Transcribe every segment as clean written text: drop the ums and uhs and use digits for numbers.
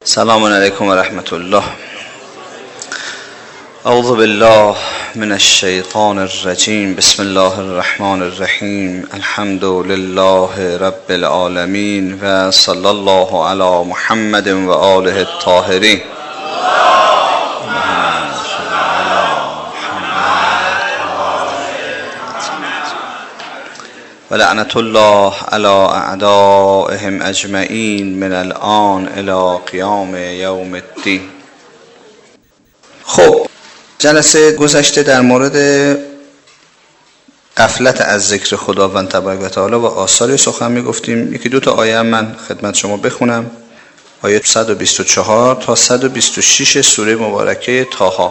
السلام علیکم و رحمت الله. اعوذ بالله من الشیطان الرجیم. بسم الله الرحمن الرحیم. الحمد لله رب العالمین و صلی الله علی محمد و آله الطاهرین. و لعنت الله علی اعدائهم اجمعین من الان الی قیام یوم الدین. خب جلسه گذشته در مورد غفلت از ذکر خداوند تبارک و تعالی و آثار سخن میگفتیم. یکی دو تا آیه من خدمت شما بخونم. آیه 124 تا 126 سوره مبارکه طه.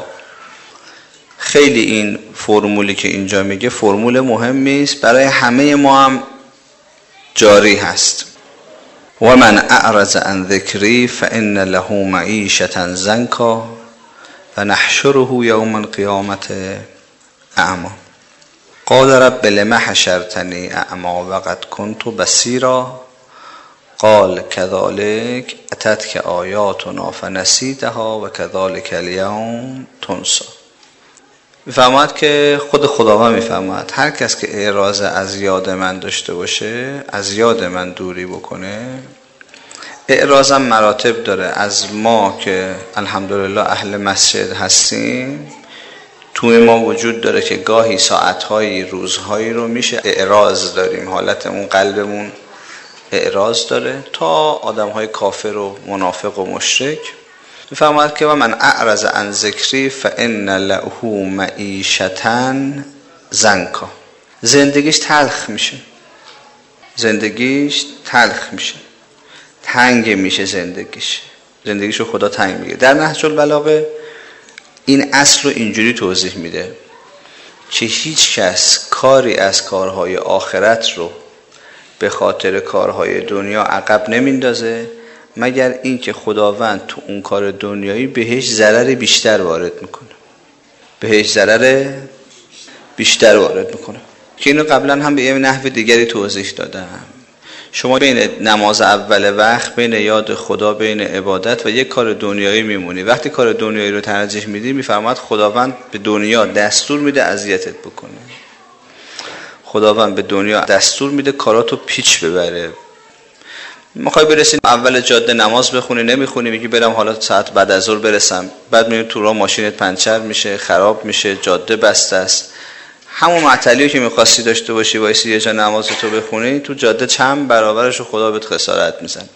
خیلی این فرمولی که اینجا میگه فرمول مهمی است، برای همه ما هم جاری هست. و من اعرض عن ذکری فان له معیشة ضنکا و نحشره یوم القیامة اعمی. قال رب لم حشرتنی اعمی وقد کنت بصیرا قال كذلك اتتك آیاتنا فنسیتها و كذلك اليوم تنسی. میفهمد که خود خداوند میفهمد هر کس که اعراض از یاد من داشته باشه، از یاد من دوری بکنه. اعراضم مراتب داره. از ما که الحمدلله اهل مسجد هستیم، توی ما وجود داره که گاهی ساعتهایی روزهایی رو میشه اعراض داریم، حالتمون قلبمون اعراض داره، تا آدمهای کافر و منافق و مشرک. میفهمد که من اعرض عن ذکری فان له معیشة ضنکا. زندگیش تلخ میشه، زندگیش تلخ میشه، تنگ میشه، زندگیشو خدا تنگ میگه. در نهج البلاغه این اصل رو اینجوری توضیح میده که هیچ کس کاری از کارهای آخرت رو به خاطر کارهای دنیا عقب نمیندازه مگر این که خداوند تو اون کار دنیایی بهش ضرر بیشتر وارد میکنه، بهش ضرر بیشتر وارد میکنه. که اینو قبلا هم به یه نحو دیگری توضیح دادم. شما بین نماز اول وقت، بین یاد خدا، بین عبادت و یک کار دنیایی میمونی. وقتی کار دنیایی رو ترجیح میدی، میفرماد خداوند به دنیا دستور میده اذیتت بکنه. خداوند به دنیا دستور میده کاراتو پیچ ببره. میخوای برسید اول جاده نماز بخونی، نمیخونی، میگی برم حالا ساعت بعد از ظهر برسم. بعد میبینی تو راه ماشینت پنچر میشه، خراب میشه، جاده بسته است. همون معطلی که میخواستی داشته باشی وایسی یه جا نمازتو بخونی، تو جاده چند برابرشو خدا بهت خسارت میزنه.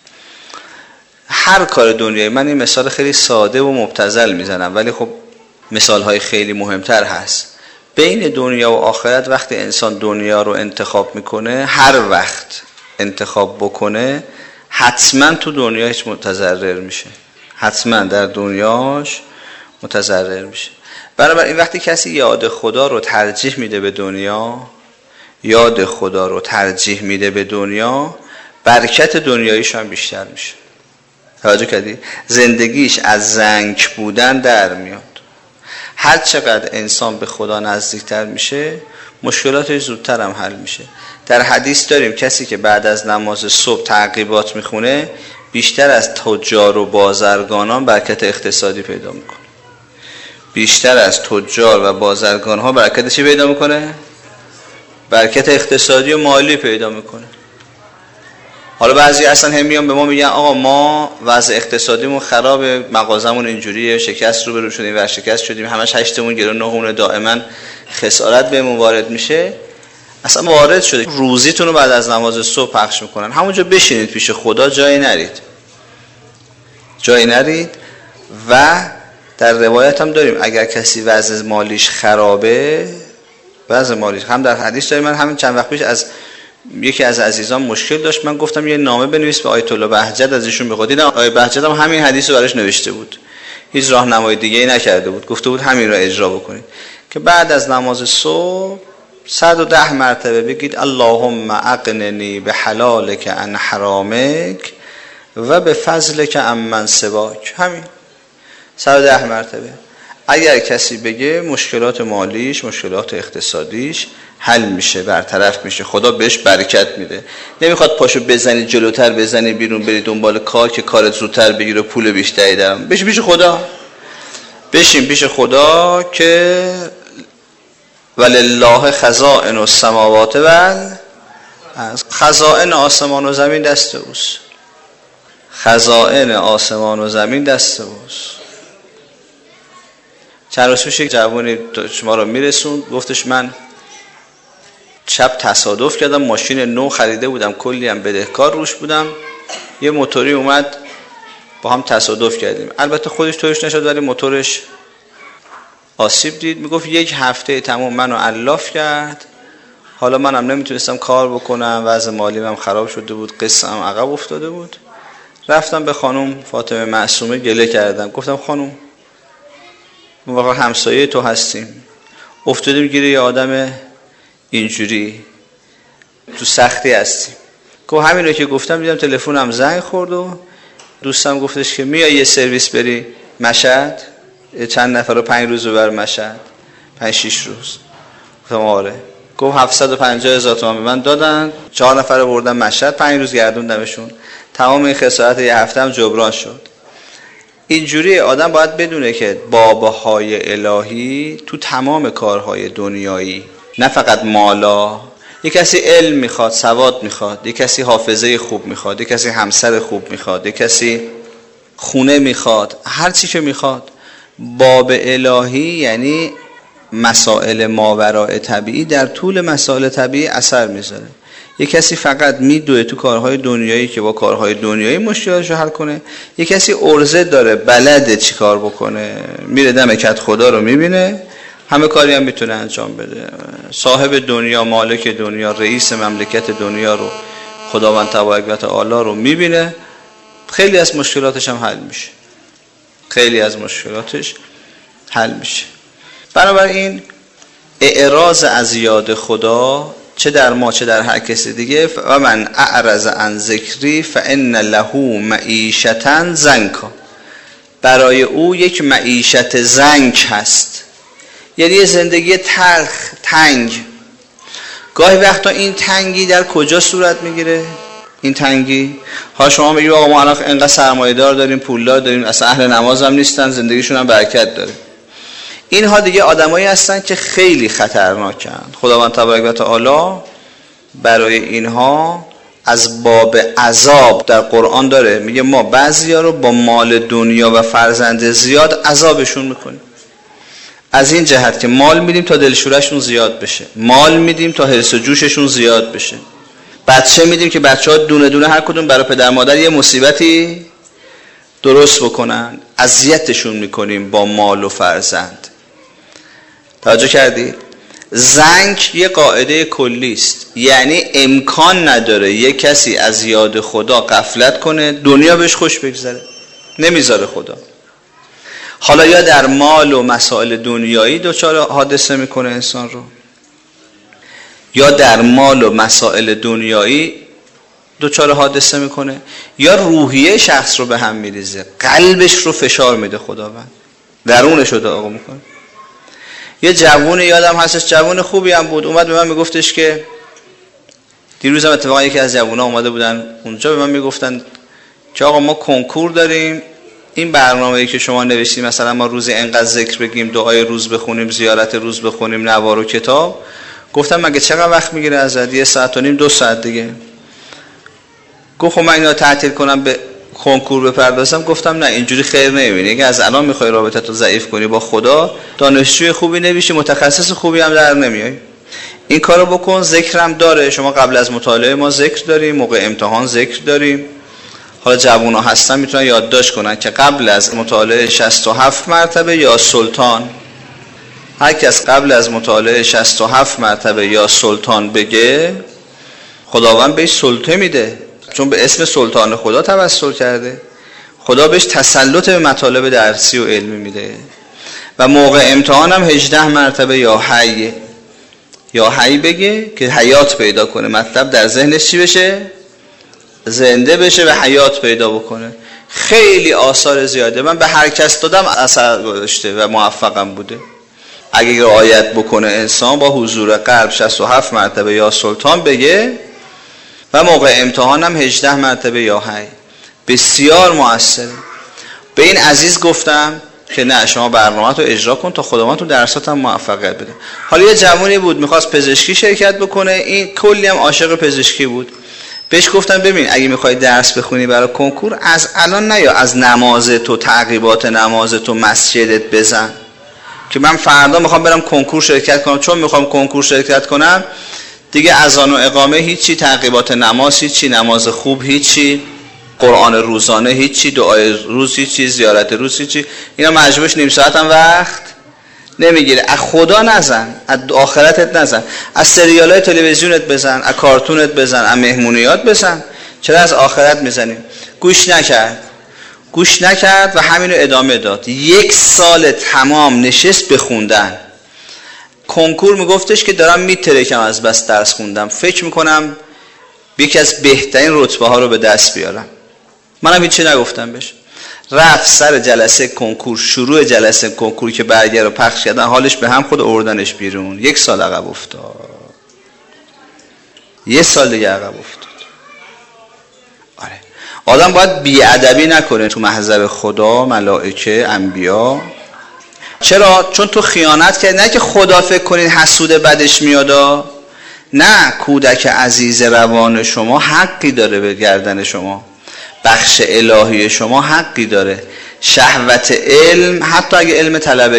هر کار دنیایی، من این مثال خیلی ساده و مبتذل میزنم ولی خب مثالهای خیلی مهمتر هست. بین دنیا و آخرت وقتی انسان دنیا رو انتخاب میکنه، هر وقت انتخاب بکنه حتما تو دنیاش متضرر میشه، حتما در دنیاش متضرر میشه. بنابراین وقتی کسی یاد خدا رو ترجیح میده به دنیا، یاد خدا رو ترجیح میده به دنیا، برکت دنیاییش هم بیشتر میشه. توجه کردی؟ زندگیش از زنک بودن در میاد. هر چقدر انسان به خدا نزدیکتر میشه، مشکلاتش زودتر هم حل میشه. در حدیث داریم کسی که بعد از نماز صبح تعقیبات میخونه بیشتر از تجار و بازرگانان برکت اقتصادی پیدا میکنه. بیشتر از تجار و بازرگان ها برکت چی پیدا میکنه؟ برکت اقتصادی و مالی پیدا میکنه. حالا بعضی اصلا هم میان به ما میگن آقا ما وضع اقتصادیمون خرابه، مغازمون اینجوریه، شکست رو برو شدیم و شکست شدیم، همش هشتمون گرون نهمونه، دائما خسارت بهمون وارد میشه. اصلا وارد شده روزیتون رو بعد از نماز صبح پخش میکنن. همونجا بشینید پیش خدا، جایی نرید. و در روایت هم داریم اگر کسی وضع مالیش خرابه، وضع مالیش هم در حدیث داریم. من همین چند وقت پیش از یکی از عزیزان مشکل داشت، من گفتم یه نامه بنویس به آیت الله بهجت از ایشون بخواد. دیدم آیه بهجت هم همین حدیث رو براش نوشته بود، هیچ راهنمای دیگه‌ای نکرده بود، گفته بود همین رو اجرا بکنید که بعد از نماز صبح 110 مرتبه بگید اللهم اغننی بحلالک عن حرامک و بفضلک عمن سواک. همین 110 مرتبه. اگر کسی بگه مشکلات مالیش، مشکلات اقتصادیش حل میشه، برطرف میشه، خدا بهش برکت میده. نمیخواد پاشو بزنی جلوتر، بزنی بیرون، بری دنبال کار که کارت زودتر بگیره، پول بیشتری دارم. بشین پیش خدا، بشین پیش خدا که ولله خزائن السماوات از خزائن آسمان و زمین دست اوست. خزائن آسمان و زمین دست اوست. چند روز پیش یک جوانی شما رو میرسون، گفتش من شب تصادف کردم، ماشین نو خریده بودم، کلی هم بدهکار روش بودم، یه موتوری اومد با هم تصادف کردیم. البته خودش طورش نشد ولی موتورش آسیب دید. میگفت یک هفته تمام منو علاف کرد، حالا منم نمیتونستم کار بکنم، وضع مالی هم خراب شده بود، قصه هم عقب افتاده بود. رفتم به خانم فاطمه معصومه گله کردم، گفتم خانم ما واقعا همسایه تو هستیم، افتادیم گیر یه آدم اینجوری، تو سختی هستیم. گفت همین رو که گفتم دیدم تلفنم زنگ خورد و دوستم گفتش که میای یه سرویس بری مشهد، چند نفر رو 5 روز ببر مشهد، 5-6 روز. گفتم آره. گفت 750,000 تومان به من دادن، 4 نفر رو بردم مشهد، 5 روز گردوندمشون، تمام این خسارت یه هفته هم جبران شد. اینجوری آدم باید بدونه که بابهای الهی تو تمام کارهای دنیایی، نه فقط مالا. یک کسی علم میخواد، سواد میخواد، یک کسی حافظه خوب میخواد، یک کسی همسر خوب میخواد، یک کسی خونه میخواد، هر چی که میخواد. باب الهی یعنی مسائل ماوراء طبیعی در طول مسائل طبیعی اثر میذاره. یک کسی فقط میدوه تو کارهای دنیایی که با کارهای دنیایی مشکلاتش رو حل کنه، یک کسی عرضه داره، بلده چی کار بکنه، میره دم کت خدا رو میبینه، همه کاری هم میتونه انجام بده. صاحب دنیا، مالک دنیا، رئیس مملکت دنیا رو خداوند تبارک و تعالی رو میبینه، خیلی از مشکلاتش هم حل میشه، خیلی از مشکلاتش حل میشه. بنابراین اعراض از یاد خدا چه در ما چه در هر کسی دیگه، و من اعرض عن ذکری فان له معیشة ضنکا، برای او یک معیشت ضنک هست، یعنی زندگی تلخ، تنگ. گاهی وقتا این تنگی در کجا صورت میگیره؟ این تنگی ها شما میگید آقا ما الان اینقدر سرمایه‌دار داریم، پولدار داریم، اصلا اهل نماز هم نیستن، زندگیشون هم برکت داره. اینها دیگه آدمایی هستن که خیلی خطرناکن. خداوند تبارک و تعالی برای اینها از باب عذاب در قرآن داره، میگه ما بعضیا رو با مال دنیا و فرزند زیاد عذابشون میکنیم. از این جهت که مال میدیم تا دلشورشون زیاد بشه، مال میدیم تا حرص و جوششون زیاد بشه، بچه میدیم که بچه‌ها دونه دونه هر کدوم برای پدر مادر یه مصیبتی درست بکنن، اذیتشون میکنیم با مال و فرزند. توجه کردید؟ زنگ یه قاعده کلی است، یعنی امکان نداره یه کسی از یاد خدا غفلت کنه دنیا بهش خوش بگذره، نمیذاره خدا. حالا یا در مال و مسائل دنیایی دچار حادثه میکنه انسان رو، یا در مال و مسائل دنیایی دچار حادثه میکنه، یا روحیه شخص رو به هم میریزه، قلبش رو فشار میده خداوند، درونش رو داغ میکنه. یه جوون یادم هستش، جوون خوبی هم بود، اومد به من میگفتش که دیروز هم اتفاقا یکی از جوونا اومده بودن اونجا، به من میگفتن که آقا ما کنکور داریم، این برنامه‌ای که شما نوشتید مثلا ما روزی انقدر ذکر بگیم، دعای روز بخونیم، زیارت روز بخونیم، نوار و کتاب. گفتم مگه چقدر وقت میگیره ازت؟ 1.5 ساعت 2 ساعت دیگه. گفت خب من اینا تعطیل کنم به کنکور بپردازم؟ گفتم نه، اینجوری خیر نمیبینی. اگه از الان میخوای رابطت رو ضعیف کنی با خدا، دانشجوی خوبی نمیشی، متخصص خوبی هم در نمیای. این کارو بکن. ذکرم داره، شما قبل از مطالعه ما ذکر داریم، موقع امتحان ذکر داریم. حالا جوونا هستن میتونن یادداشت کنن که قبل از مطالعه 67 مرتبه یا سلطان، هر کس قبل از مطالعه 67 مرتبه یا سلطان بگه، خداوند بهش سلطه میده، چون به اسم سلطان خدا توسل کرده، خدا بهش تسلط به مطالب درسی و علمی میده. و موقع امتحان هم 18 مرتبه یا حی بگه که حیات پیدا کنه، مطلب در ذهنش چی بشه؟ زنده بشه و حیات پیدا بکنه. خیلی آثار زیاده. من به هر کس دادم اثر گذاشته و موفقم بوده. اگه رعایت بکنه انسان با حضور قلب 67 مرتبه یا سلطان بگه و موقع امتحانم 18 مرتبه یا حی، بسیار مؤثره. به این عزیز گفتم که نه شما برنامه رو اجرا کن تا خداوند تو درسات هم موفقیت بده. حالا یه جوانی بود میخواست پزشکی شرکت بکنه، این کلی هم عاشق پزشکی بود. بهش گفتم ببین اگه میخوای درس بخونی برای کنکور از الان نیا از نماز تو، تعقیبات نماز تو، مسجدت بزن که من فردا میخوام برم کنکور شرکت کنم. چون میخوام کنکور شرکت کنم دیگه اذان و اقامه هیچی، تعقیبات نماز هیچی، نماز خوب هیچی، قرآن روزانه هیچی، دعای روز هیچی، زیارت روز هیچی، اینا مجبورش نیم ساعت هم وقت نمیگیره. از خدا نزن، از آخرتت نزن، از سریالای تلویزیونت بزن، از کارتونت بزن، از مهمونیات بزن، چرا از آخرت میزنیم؟ گوش نکرد و همینو ادامه داد. 1 سال تمام نشست بخوندن. کنکور میگفتش که دارم میترکم از بس درس خوندم، فکر میکنم یکی از بهترین رتبه ها رو به دست بیارم. منم هیچی نگفتم بهش. رفت سر جلسه کنکور، شروع جلسه کنکور که برگه رو پخش کردن حالش به هم خود آوردنش بیرون. 1 سال عقب افتاد. 1 سال دیگه عقب افتاد. آره. آدم باید بی‌ادبی نکنه تو محضر خدا، ملائکه، انبیا. چرا؟ چون تو خیانت کردی. نه که خدا فکر کنید حسود بدش میادا. نه، کودک عزیز روان شما حقی داره به گردن شما. بخش الهی شما حقی داره. شهوت علم، حتی اگه علم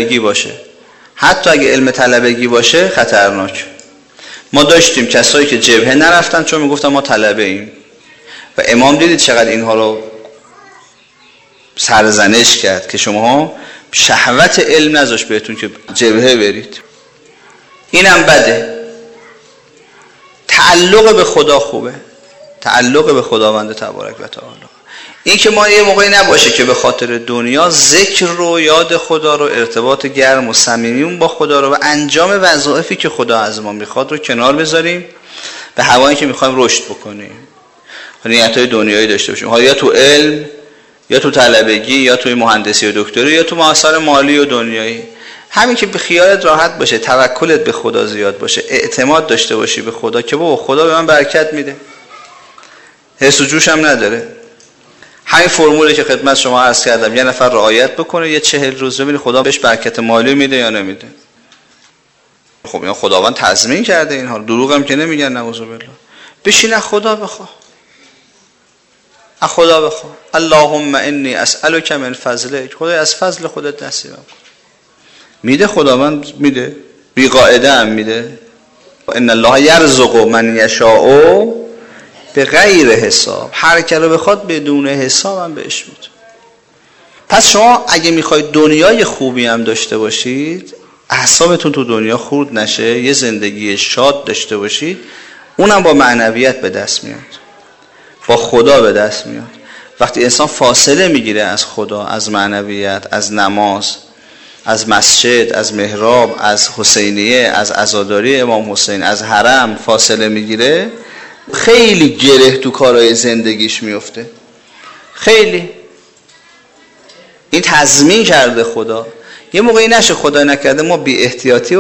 طلبگی باشه خطرناک. ما داشتیم کسایی که جبهه نرفتن چون میگفتن ما طلبه ایم و امام دیدید چقدر اینها رو سرزنش کرد که شما شهوت علم نذاش بهتون که جبهه برید. اینم بده. تعلق به خدا خوبه، تعلق به خداوند تبارک و تعالی. این که ما یه موقعی نباشه که به خاطر دنیا ذکر رو، یاد خدا رو، ارتباط گرم و صمیمی با خدا رو و انجام وظایفی که خدا از ما میخواد رو کنار بذاریم به هوایی که میخوایم رشد بکنیم. نیت‌های دنیایی داشته باشیم، حالا یا تو علم یا تو طلبگی یا تو مهندسی و دکتری یا تو مسائل مالی و دنیایی. همین که به خیالت راحت باشه، توکلت به خدا زیاد باشه، اعتماد داشته باشی به خدا که بابا خدا به من برکت میده، حس و جوش هم نداره. همین فرمولی که خدمت شما عرض کردم، یه نفر رعایت بکنه یه 40 روز ببینید خدا بهش برکت مالی میده یا نمیده. خب اینا خداوند تضمین کرده اینها، دروغ هم که نمیگن نعوذ بالله. بشین از خدا بخوا، از خدا بخوا. اللهم انی اسألک من فضلک، خدای از فضل خودت نصیبم کن. میده خداوند، میده، بی قاعده هم میده. ان الله یرزق من یشاء به غیر حساب، هر کی رو بخواد بدون حساب هم بهش میده. پس شما اگه میخواید دنیای خوبی هم داشته باشید، اعصابتون تو دنیا خورد نشه، یه زندگی شاد داشته باشید، اونم با معنویت به دست میاد، با خدا به دست میاد. وقتی انسان فاصله میگیره از خدا، از معنویت، از نماز، از مسجد، از محراب، از حسینیه، از عزاداری امام حسین، از حرم فاصله میگیره، خیلی گره تو کارهای زندگیش میفته. خیلی این تضمین کرده خدا. یه موقعی نشه خدا نکرده ما بی احتیاطی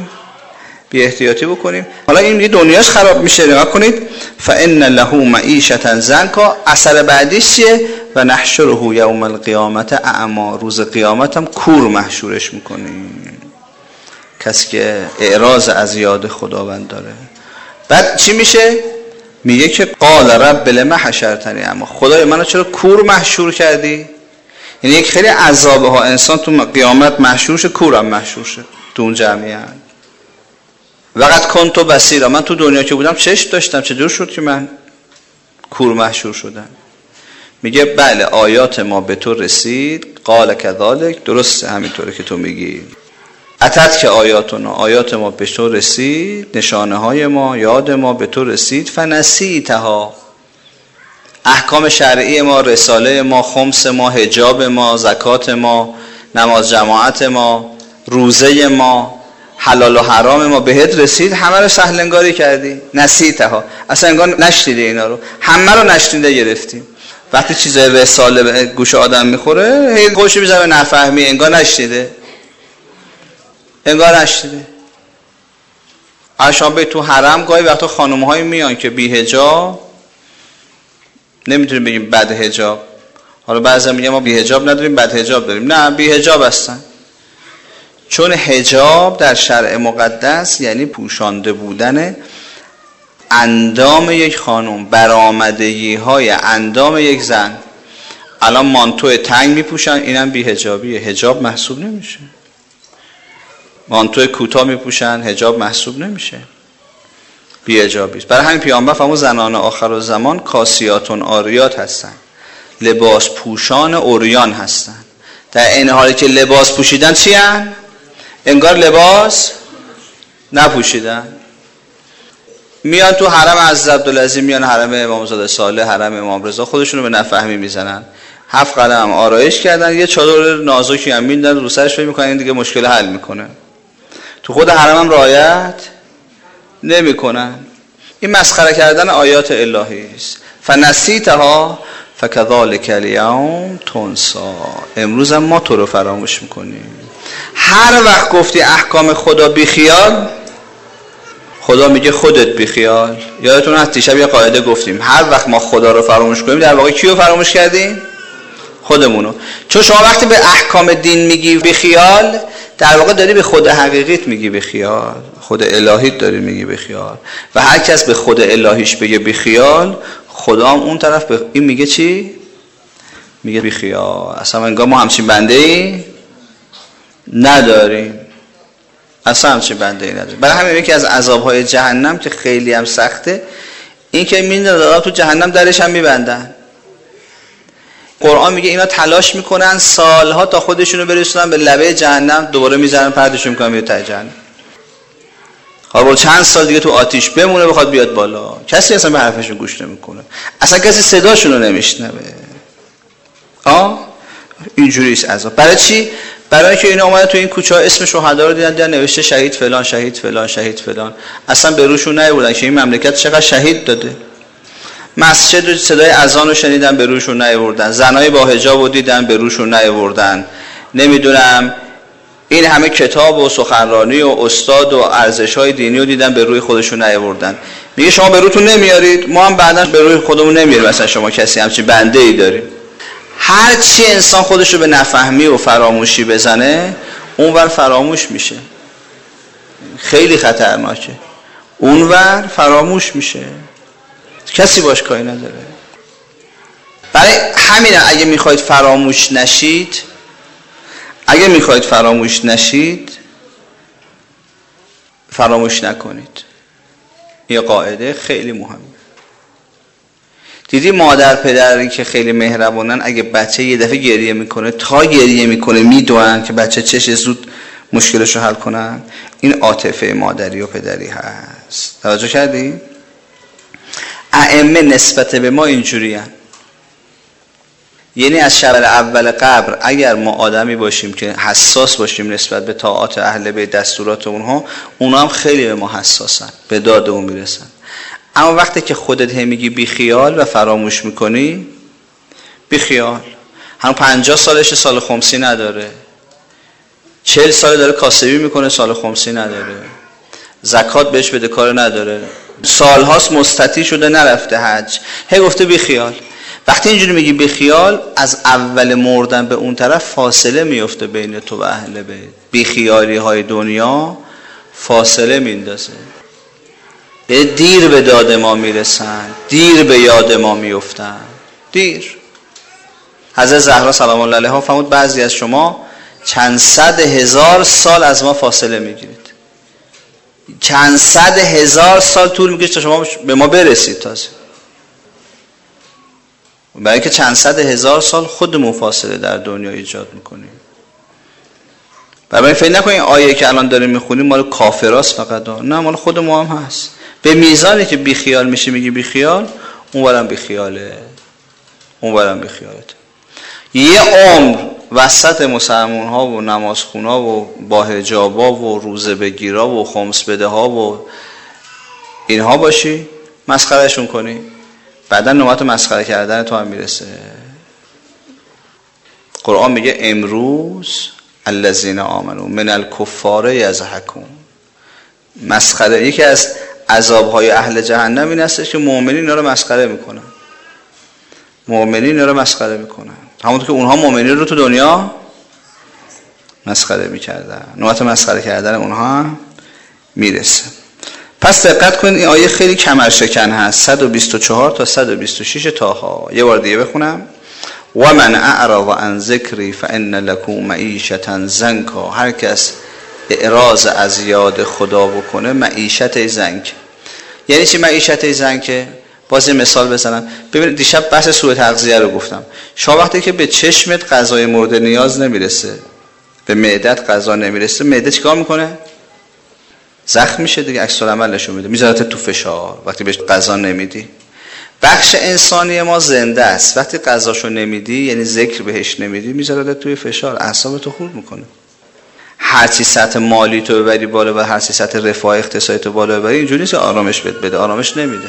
بکنیم. حالا این میگه دنیاش خراب میشه. نگاه کنید، فان له معیشة ضنکا، اثر بعدیش چیه؟ و نحشره یوم القیامت اعما، روز قیامت هم کور محشورش میکنیم. کسی که اعراض از یاد خداوند داره. بعد چی میشه؟ میگه که قال رب لما حشرتنی اعما، خدای منو چرا کور محشور کردی؟ یعنی یک خیلی عذابه ها انسان تو قیامت محشور شه، کورم محشور شه تو اون جمعیت. وقت کنت بصیرا، من تو دنیا که بودم چشم داشتم، چجور شد که من کور محشور شدم؟ میگه بله آیات ما به تو رسید، قال کذالک، درسته همینطوره که تو میگی. اتت که آیات ما به تو رسید، نشانه های ما، یاد ما به تو رسید، فنسیتها، احکام شرعی ما، رساله ما، خمس ما، حجاب ما، زکات ما، نماز جماعت ما، روزه ما، حلال و حرام ما بهت رسید، همه رو سهل انگاری کردی. نسیتها، اصلا انگار نشنیده اینا رو، همه رو نشنیده گرفتیم. وقتی چیزای رساله به گوش آدم میخوره هی گوش میزنه به نفهمی، انگار نشنیده. شما به تو حرم گاهی وقتا خانم‌های میان که بی حجاب، نمیتونیم بگیم بد حجاب، حالا بعضی میگن ما بی حجاب نداریم بد حجاب داریم، نه بی حجاب هستن. چون حجاب در شرع مقدس یعنی پوشانده بودن اندام یک خانم، برآمدگی های اندام یک زن. الان مانتو تنگ میپوشن، اینم بی حجابیه، حجاب محسوب نمیشه. مانتو کوتاه میپوشن، حجاب محسوب نمیشه، بی حجابی است. برای همین پیامبر فرمود زنان آخرالزمان کاسیاتون عاریات هستن، لباس پوشان عریان هستن. در این حالی که لباس پوشیدن چی هن؟ انگار لباس نپوشیدن. میان تو حرم عزیز عبدالعظیم، میان حرم امامزاده صالح، حرم امام رضا، خودشونو به نفهمی میزنن، 7 قدم هم آرایش کردن، یه چادر نازکی هم میندن رو سرش، فکر میکنن این دیگه مشکل حل میکنه. تو خود حرم هم رعایت نمیکنن. این مسخره کردن آیات الهی است. فنسیتها فکذالک الیوم تنسی. امروز هم ما تو رو فراموش میکنیم. هر وقت گفتی احکام خدا بیخیال، خدا میگه خودت بیخیال. یادتون هست دیشب یه قاعده گفتیم، هر وقت ما خدا رو فراموش کنیم در واقع کیو فراموش کردیم؟ خودمونو. چون شما وقتی به احکام دین میگی بیخیال، در واقع داری به خود حقیقیت میگی بیخیال، خود الهیت داری میگی بیخیال. و هر کس به خود الهیش بگه بیخیال، خدا هم اون طرف به این میگه چی؟ میگه بیخیال. اصلا انگار ما همچین بنده ای نداریم، اصلا همچین بنده ای نداریم. برای همین یکی از عذابهای جهنم که خیلی هم سخته این که میندازن تو جهنم، درش هم میبندن. قرآن میگه اینا تلاش میکنن سالها تا خودشونو برسونن به لبه جهنم، دوباره میذارن پرتشون میکنن میره ته جهنم. حالا چند سال دیگه تو آتیش بمونه بخواد بیاد بالا. کسی اصلا به حرفشون گوش نمیکنه، اصلا کسی صداشونو نمیشنوه. اینجوری است عذاب. برای چی؟ برای اینکه اینا اومدن تو این کوچه ها اسم شهدا رو دیدن نوشته شهید فلان شهید فلان شهید فلان، اصلا به روشون نیاوردن که این مملکت چقدر شهید داده. مسجد و صدای اذان رو شنیدن به روشون نیاوردن، زنای با حجاب رو دیدن به روشون نیاوردن، نمیدونم این همه کتاب و سخنرانی و استاد و ارزش‌های دینی رو دیدن به روی خودشون نیاوردن. میگه شما به روتون نمیارید، ما هم بعداً به روی خودمون نمیاریم. مثلا شما کسی همچین بنده‌ای داریم. هر چی انسان خودش رو به نفهمی و فراموشی بزنه، اونور فراموش میشه. خیلی خطرناکه. اونور فراموش میشه، کسی باش کاری نداره. برای همینه اگه میخواید فراموش نشید، فراموش نکنید. یه قاعده خیلی مهمه. دیدی مادر پدری که خیلی مهربونن، اگه بچه یه دفعه گریه میکنه تا گریه میکنه میدونن که بچه چش زود مشکلشو حل کنن. این عاطفه مادری و پدری هست. توجه کردی؟ ائمه نسبت به ما اینجوری هست. یعنی از شب اول قبر اگر ما آدمی باشیم که حساس باشیم نسبت به طاعات اهل بیت، دستورات اونها هم خیلی به ما حساسن، به دادمون میرسن. اما وقتی که خودت میگی بی خیال و فراموش میکنی، بی خیال. هم 50 سالشه سال خمسی نداره، 40 سال داره کاسبی میکنه سال خمسی نداره، زکات بهش بده کار نداره، سالهاست مستطیع شده نرفته حج، هی گفته بی خیال. وقتی اینجوری میگی بی خیال، از اول مردن به اون طرف فاصله میفته بین تو و اهل بیت. بی خیالی های دنیا فاصله میندازه. دیر به داد ما میرسن، دیر به یاد ما میفتن، دیر. حضرت زهرا سلام الله علیها فرمود بعضی از شما چند صد هزار سال از ما فاصله میگیرید. چند صد هزار سال طول میکشه تا شما به ما برسید. تازه برای که چند صد هزار سال خودمون فاصله در دنیا ایجاد میکنیم. برای فکر نکنید آیه که الان داریم میخونیم مال کافراست فقط، نه، مال خود ما هم هست. به میزانی که بیخیال میشی میگی بیخیال، اونورم بیخیاله، اونورم بیخیالت. یه عمر وسط مسلمان ها و نمازخون ها و با حجابا و روزه بگیرا و خمس بده ها و اینها باشی، مسخرهشون کنی، بعدا نوبت مسخره کردن تو هم میرسه. قرآن میگه امروز الذین آمنوا من الکفار یضحکون. مسخره، یکی از عذابهای اهل جهنم این است که مؤمنین اینا رو مسخره میکنن. مؤمنین اینا رو مسخره میکنن، همونطور که اونها مؤمنین رو تو دنیا مسخره میکردن. نوبت مسخره کردن اونها میرسه. پس دقت کنید این آیه خیلی کمرشکن هست. 124 تا 126 طه. یه بار دیگه بخونم. و من اعرض عن ذکری فان له معیشة ضنکا. هر کس اعراض از یاد خدا بکنه معیشت ضنک. یعنی چی معیشت ضنک؟ باز مثال بزنم. ببینید دیشب بحث سوء تغذیه رو گفتم. شما وقتی که به چشمت غذای مورد نیاز نمیرسه، به معدت غذا نمیرسه، معده چیکار میکنه؟ زخم میشه دیگه، عکس العمل نشون میده، میذارت تو فشار. وقتی بهش غذا نمیدی. بخش انسانی ما زنده است، وقتی غذاشو نمیدی یعنی ذکر بهش نمیدی، میذارت توی فشار، اعصابتو خورد میکنه. هر چی سطح مالی تو ببری بالا و هر چی سطح رفاه اقتصادی تو بالا ببری، اینجوری نیست که آرامش بده، آرامش نمیده،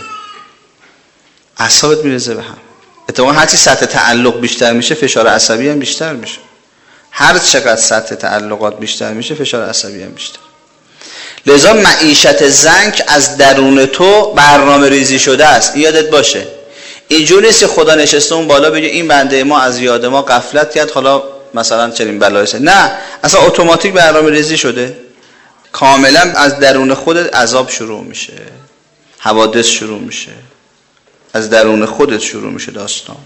اعصابت میرزه به هم. اتفاقا هر چی سطح تعلق بیشتر میشه فشار عصبی هم بیشتر میشه. هر چقدر سطح تعلقات بیشتر میشه فشار عصبی هم بیشتر. لذا معیشت ضنک از درون تو برنامه ریزی شده است. این یادت باشه. اینجوری نیست که خدا نشسته اون بالا بگه این بنده ما از یاد ما غفلت کرد حالا مثلا چنین بلایی سر. نه، اصلا اتوماتیک برنامه ریزی شده. کاملا از درون خودت عذاب شروع میشه، حوادث شروع میشه، از درون خودت شروع میشه داستان.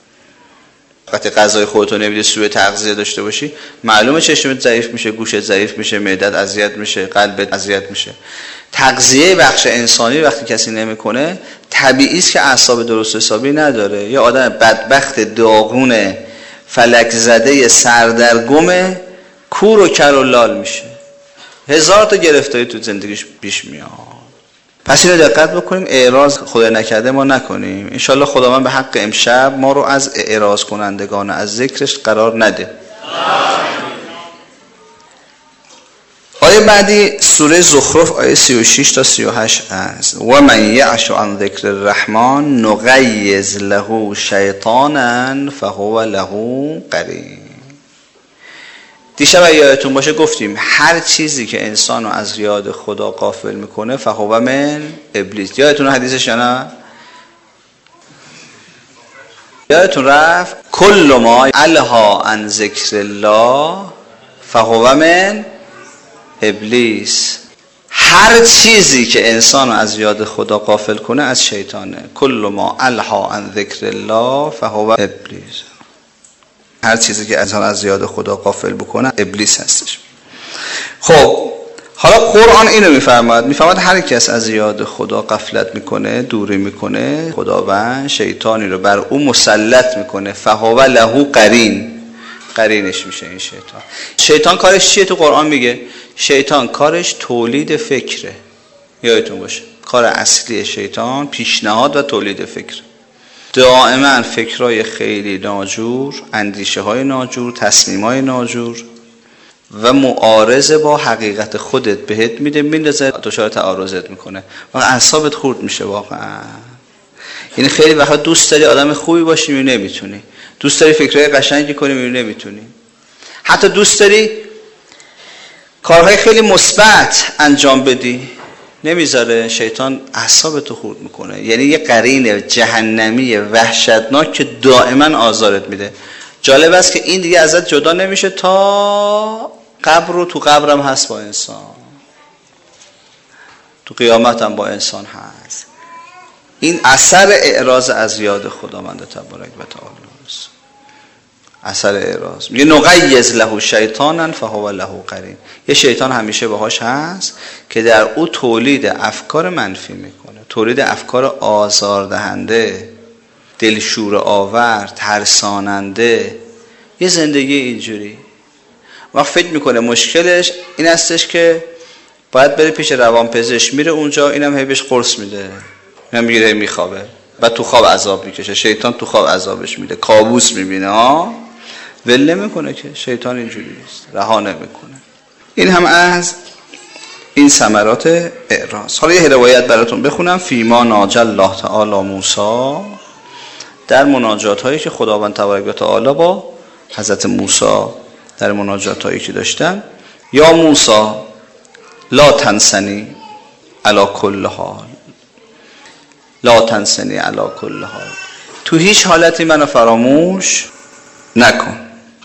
وقتی غذای خودتو نمیدی، سوء تغذیه داشته باشی، معلومه چشمت ضعیف میشه، گوشت ضعیف میشه، معدت اذیت میشه، قلبت اذیت میشه. تغذیه بخش انسانی وقتی کسی نمیکنه، طبیعی است که اعصاب درست حسابی نداره. یه آدم بدبخت داغون فلک زده سردرگم کور و کر و لال میشه. هزار تا گرفتاری تو زندگیش پیش میاد. پس اینو دقت بکنیم، اعراض خدا نکرده ما نکنیم. انشالله خداوند به حق امشب ما رو از اعراض کنندگان از ذکرش قرار نده. آیه بعدی سوره زخرف آیه 36 تا 38 است. و من یعش عن ذکر الرحمن نقیض له شیطانا فهو له قرین. دیشب یادتون باشه گفتیم هر چیزی که انسانو از یاد خدا غافل میکنه فهو من ابلیس. یادتون حدیثش یا نه؟ یادتون رفت کل ما الها عن ذکر الله فهو من ابلیس. هر چیزی که انسانو از یاد خدا غافل کنه از شیطانه. کل ما الها عن ذکر الله فهو ابلیس. هر چیزی که انسان از یاد خدا غافل بکنه ابلیس هستش. خب حالا قرآن اینو میفرماید هر کس از یاد خدا غفلت میکنه، دوری میکنه، خداوند شیطانی رو بر او مسلط میکنه. فهو له قرین. قرینش میشه این شیطان. شیطان کارش چیه تو قرآن میگه؟ شیطان کارش تولید فکره. یادتون باشه کار اصلی شیطان پیشنهاد و تولید فکر. دائما فکرهای خیلی ناجور، اندیشه های ناجور، تصمیم های ناجور و معارضه با حقیقت خودت بهت میده، میندازه دچار تعارضت میکنه و اعصابت خورد میشه واقعا. یعنی خیلی وقتا دوست داری آدم خوبی باشی میبینی نمیتونی، دوست داری فکرهای قشنگی کنی میبینی نمیتونی، حتی دوست داری کارهای خیلی مثبت انجام بدی نمیذاره. شیطان اعصابتو خورد میکنه. یعنی یه قرین جهنمی وحشتناک که دائما آزارت میده. جالب است که این دیگه ازت جدا نمیشه تا قبر و تو قبرم هست با انسان، تو قیامت هم با انسان هست. این اثر اعراض از یاد خداوند تبارک و تعالی است. اثر اعراض. یه نقیض له شیطانا فهو له قرین. یه شیطان همیشه باهاش هست که در او تولید افکار منفی میکنه، تولید افکار آزاردهنده، دلشور آور، ترساننده. یه زندگی اینجوری. وقت فکر میکنه مشکلش این هستش که باید بره پیش روانپزشک، میره اونجا اینم هی بهش قرص میده، اینم میگیره میخوابه، بعد تو خواب عذاب میکشه. شیطان تو خواب عذابش میده، کابوس میبینه. ول نمیکنه که شیطان اینجوری نیست، رها نمیکنه. این هم از این ثمرات اعراض. حالا یه روایت براتون بخونم. فیما ناجى الله تعالی موسی در مناجات هایی که خداوند تبارک و تعالی با حضرت موسی در مناجات هایی که داشتن، یا موسی لا تنسنی علی کل حال، لا تنسنی علی کل حال، تو هیچ حالتی منو فراموش نکن،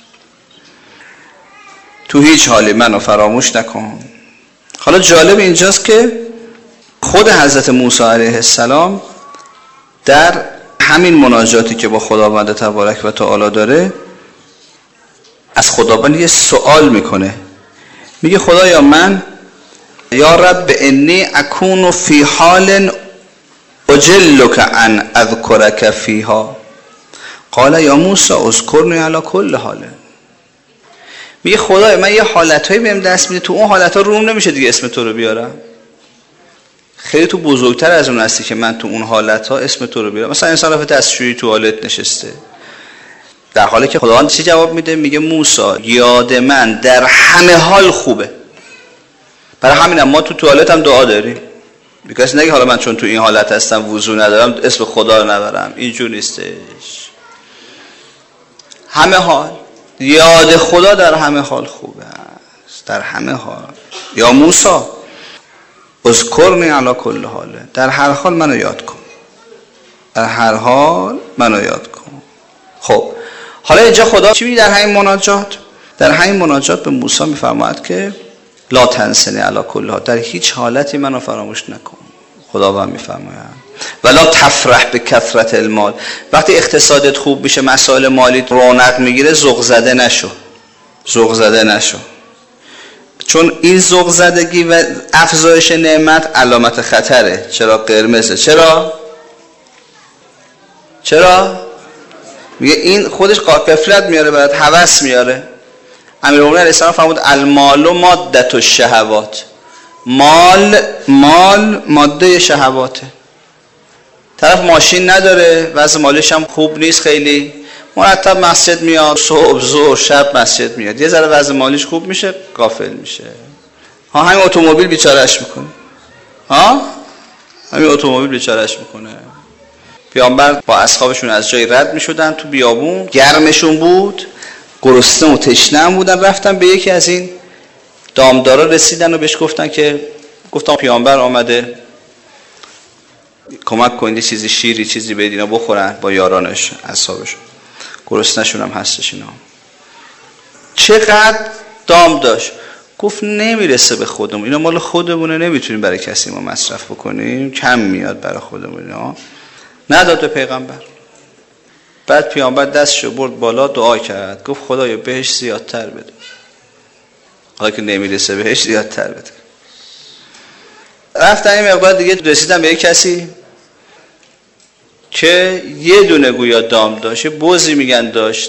تو هیچ حالی منو فراموش نکن. حالا جالب اینجاست که خود حضرت موسی علیه السلام در همین مناجاتی که با خداوند تبارک و تعالی داره از خداوند یه سوال میکنه، میگه خدایا من یا رب انی اکون فی حال اجلک ان اذکرک فیها، قال یا موسی اذکرنی علی کل حال. میگه خدایا من یه حالتایی بهم دست میده، تو اون حالتها روم نمیشه دیگه اسم تو رو بیارم، خیلی تو بزرگتر از اون هستی که من تو اون حالتها اسم تو رو بیارم. مثلا انسان رفت دستشویی توالت نشسته، در حالی که خداوند چی جواب میده؟ میگه موسی یاد من در همه حال خوبه. برای همینم ما تو توالت هم دعا داریم، کسی نگه حالا من چون تو این حالت هستم وضو ندارم اسم خدا رو نبرم، اینجور نیستش. همه حال یاد خدا در همه حال خوبه است، در همه حال. یا موسی اذکرنی علی کل حال، در هر حال منو یاد کن، در هر حال منو یاد کن. خب حالا اینجا خدا چی میگه در همین مناجات؟ در همین مناجات به موسی میفرماید که لا تنسنی علی کل حال، در هیچ حالتی منو فراموش نکن. خداوند میفرماید ولا تفرح به کثرت المال، وقتی اقتصادت خوب میشه، مسائل مالی رونق میگیره، ذوق زده نشو، ذوق زده نشو، چون این ذوق زدگی و افزایش نعمت علامت خطره. چرا قرمزه؟ چرا میگه این خودش غفلت میاره، برات هوس میاره. امیرالمومنین علیه السلام فرمود المال و ماده الشهوات، مال ماده شهواته. طرف ماشین نداره، وضع مالیش هم خوب نیست، خیلی مرتب مسجد میاد، صبح ظهر شب مسجد میاد، یه ذره وضع مالیش خوب میشه غافل میشه. همین اتومبیل بیچارهش میکنه، همین اتومبیل بیچارهش میکنه. پیامبر با اصحابشون از جای رد میشدن تو بیابون، گرمشون بود، گرسنه و تشنه بودن، رفتن به یکی از این دامدارا رسیدن و بهش گفتن پیامبر آمده کمک کنید، چیزی شیری چیزی بدین اینا بخورن با یارانش اصحابشون، گرسنه‌شون هم هستش اینا. چقدر دام داشت، گفت نمیرسه به خودمون، اینا مال خودمونه، نمیتونیم برای کسی ما مصرف بکنیم، کم میاد برای خودمون اینا. نداد به پیغمبر. بعد پیامبر دستشو برد بالا دعا کرد، گفت خدایا بهش زیادتر بده، حالا که نمیرسه بهش زیادتر بده. رفتن این مقدار دیگه رسیدن به یک کسی که یه دونه گویا دام داشت، بزی میگن داشت،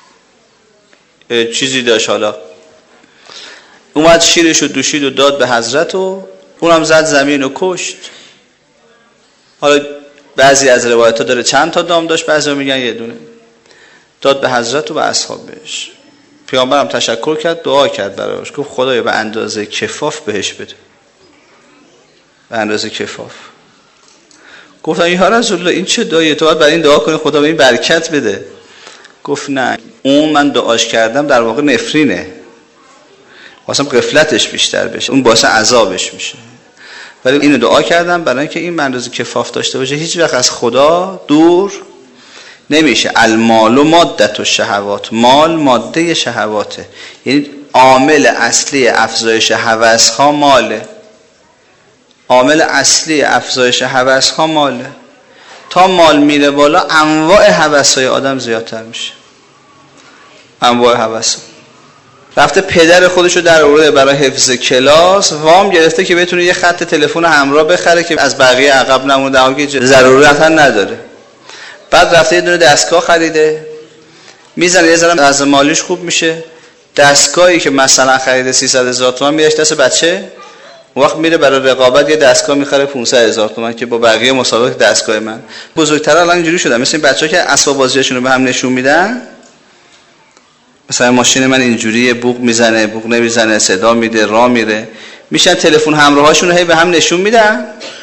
چیزی داشت، حالا اومد شیرشو دوشید و داد به حضرت و اونم زد زمین و کشت. حالا بعضی از روایت ها داره چند تا دام داشت، بعضی ها میگن یه دونه. داد به حضرت و به اصحابش. پیامبرم تشکر کرد، دعا کرد براش، گفت خدایا به اندازه کفاف بهش بده، به اندازه کفاف. گفتن یا رسول الله این چه دعایه، تو باید برای این دعا کنی خدا به این برکت بده. گفت نه، اون من دعاش کردم در واقع نفرینه، واسه غفلتش بیشتر بشه، اون باعث عذابش میشه، ولی اینو دعا کردم برای اینکه این به اندازه کفاف داشته باشه، هیچ وقت از خدا دور نمیشه. المال و ماده الشهوات، مال ماده شهواته، یعنی عامل اصلی افزایش هوس ها ماله، عامل اصلی افزایش هوس ها ماله. تا مال میره بالا انواع هوس های آدم زیادتر میشه، انواع هوس. رفته پدر خودشو در آورده برای حفظ کلاس، وام گرفته که بتونه یه خط تلفن همراه بخره که از بقیه عقب نمونه، در حالی که ضرورت نداره. بعد رفته یه دونه دستگاه خریده، میزنه یه ذره از مالیش خوب میشه، دستگاهی که مثلا خریده 300,000 تومان میادش دست بچه، وقت میره برای رقابت یه دستگاه میخره 500,000 تومان که با بقیه مسابقه دستگاه من. بزرگتر الان اینجوری شدن، مثل این بچه‌ها که اسباب بازیشون رو به هم نشون میدن، مثلا ماشین من اینجوریه، بوق میزنه، بوق نمیزنه، صدا میده، راه میره، میشن تلفن همراهاشون رو هی به هم نشون میدن،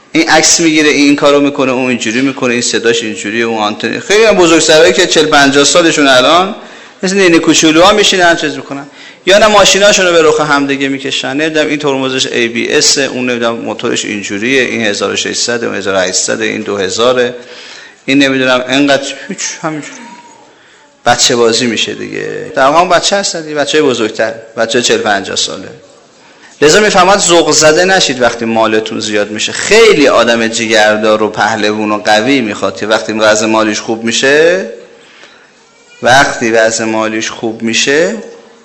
این عکس میگیره، این کارو میکنه، اون اینجوری میکنه، این صداش اینجوریه، اون آنتن. خیلی هم بزرگسالایی که 40 50 سالشون الان مثل نینی کوچولوها میشینن چیز میکنن، یا نه ماشیناشون رو به رخ همدیگه میکشن، نمیدونم این ترمزش ABS، اون نمیدونم موتورش اینجوریه، این 1600، اون 1800، این 2000، این نمیدونم اینقدر، هیچ همینجوری بچه بازی میشه دیگه. در واقع بچه هستن دیگه، بچهای بزرگتر، بچه 40 50 ساله. لذا میفهمد ذوق زده نشید وقتی مالتون زیاد میشه. خیلی آدم جگردار و پهلوون و قوی میخواد که وقتی وضع مالیش خوب میشه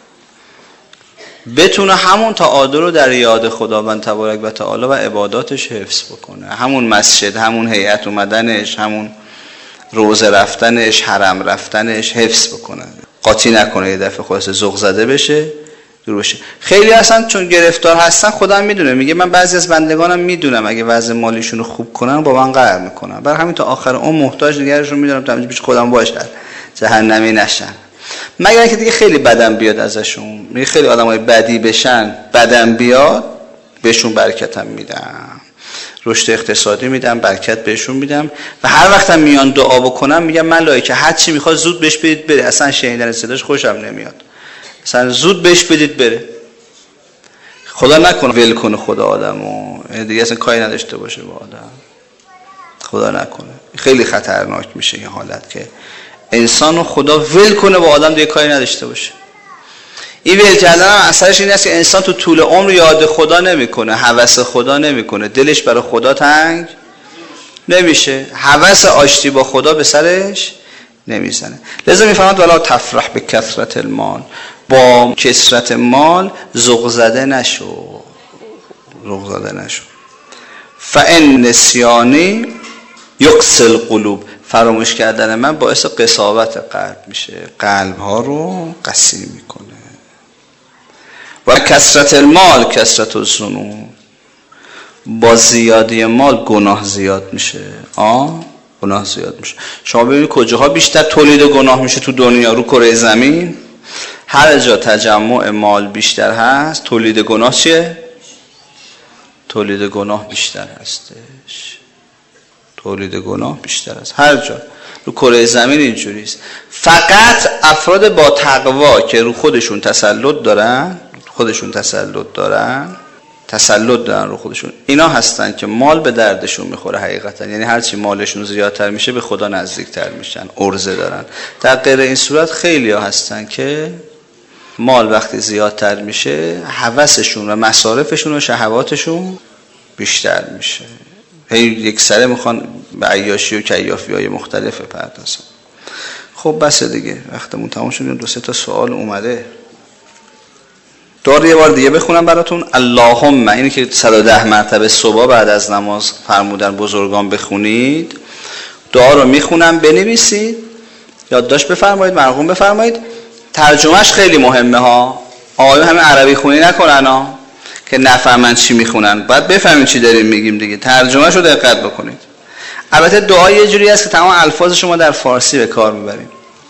بتونه همون تعادل رو در یاد خداوند تبارک و تعالی و عباداتش حفظ بکنه. همون مسجد، همون هیئت اومدنش، همون روزه رفتنش، حرم رفتنش حفظ بکنه، قاطی نکنه، یه دفعه خودش ذوق زده بشه دور بشه. خیلی هستن چون گرفتار هستن، خودم میدونه، میگه من بعضی از بندگانم میدونم اگه وضع مالیشون رو خوب کنن با من قهر میکنن، برای همین تا آخر اون محتاج نگرشون میدونم تا پیش خودم باشن، جهنمی نشن، مگر اینکه دیگه خیلی بدم بیاد ازشون. میگه خیلی آدمای بدی بشن، بدم بیاد بهشون برکتم میدم، رشد اقتصادی میدم، برکت بهشون میدم، و هر وقتم میان دعا بکنم میگم ملائکه هر چی میخواد زود بهش بدید بره، اصلا شنیدن صداش خوشم نمیاد، اصلا زود بهش بدید بره. خدا نکنه ول کنه خدا آدمو دیگه اصلا کاری نداشته باشه با آدم، خدا نکنه. خیلی خطرناک میشه این حالت که انسانو خدا ول کنه با آدم دیگه کاری نداشته باشه. این ول کردن هم اثرش این است که انسان تو طول عمر یاد خدا نمیکنه، هوس خدا نمیکنه، دلش برای خدا تنگ نمیشه، هوس آشتی با خدا به سرش نمیزنه. لذا میفهمد ولا تفرح به کثرت المال، با کثرت مال ذوق زده نشو. فان نسیانی یقسل القلوب، فراموش کردن من باعث قساوت قلب میشه، قلب ها رو قسی میکنه. و کثرت المال کثرت الذنوب، با زیادی مال گناه زیاد میشه. گناه زیاد میشه. شما ببینید کجاها بیشتر تولید گناه میشه تو دنیا، رو کره زمین هر جا تجمع مال بیشتر هست تولید گناه چیه؟ تولید گناه بیشتر هستش، تولید گناه بیشتر است. هر جا رو کره زمین اینجوریست. فقط افراد با تقوا که رو خودشون تسلط دارن رو خودشون، اینا هستن که مال به دردشون میخوره حقیقتا. یعنی هرچی مالشون زیادتر میشه به خدا نزدیکتر میشن، عرضه دارن. در غیر این صورت خیلی ها هستن که مال وقتی زیادتر میشه هوسشون و مصارفشون و شهواتشون بیشتر میشه، یک سره میخوان به عیاشی و کیافی های مختلف پردازن. خب بس دیگه، وقتمون تمام شد. 2-3 تا سوال اومده، دار یه بار دیگه بخونم براتون. اللهم، اینی که 110 مرتبه صبح بعد از نماز فرمودن بزرگان بخونید. دعا رو میخونم، بنویسید، یادداشت بفرمایید، مرقوم بفرمایید. ترجمهش خیلی مهمه ها، آقایون همه عربی خونی نکنن ها که نفهمن چی میخونن، باید بفهمین چی داریم میگیم دیگه. ترجمهش رو دقت بکنید. البته دعا یه جوری است که تمام الفاظ شما در فارسی به کار میبریم.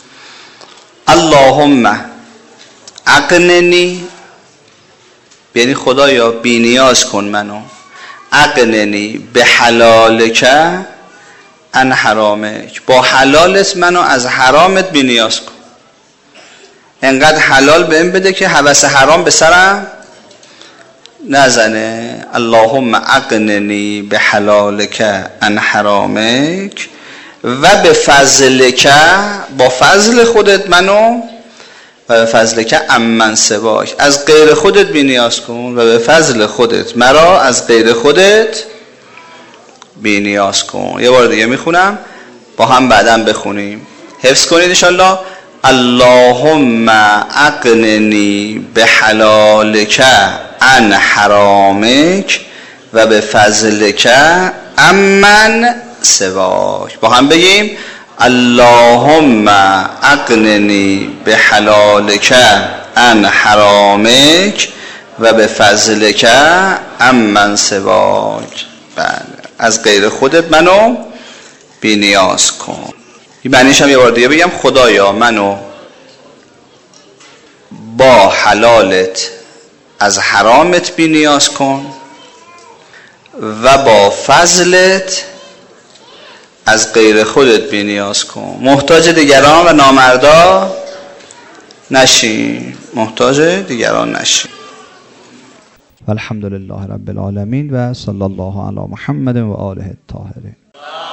اللهم اقننی، یعنی خدایا بی نیاز کن منو، اقننی به حلالک عن حرامک، با حلالت منو از حرامت بی نیاز کن، انقدر حلال بهم بده که هوس حرام به سرم نزنه. اللهم اقننی به حلالک عن حرامک و به فضلک، با فضل خودت منو، و به فضلک عمن سواک، از غیر خودت بی نیاز کن، و به فضل خودت مرا از غیر خودت بی نیاز کن. یه بار دیگه میخونم، با هم بعداً بخونیم، حفظ کنید انشالله. اللهم اقننی به حلالک عن حرامک و به فضلک عمن سواک. با هم بگیم اللهم اقننی به حلالک عن حرامک و به فضلک عمن سواک. بله، از غیر خودت منو بی نیاز کن. این معنیش هم یه بار دیگه بگم، خدایا منو با حلالت از حرامت بی نیاز کن و با فضلت از غیر خودت بی‌نیاز کن. محتاج دیگران و نامردا نشی. محتاج دیگران نشی. الحمدلله رب العالمین و صلی الله علی محمد و آله الطاهرین.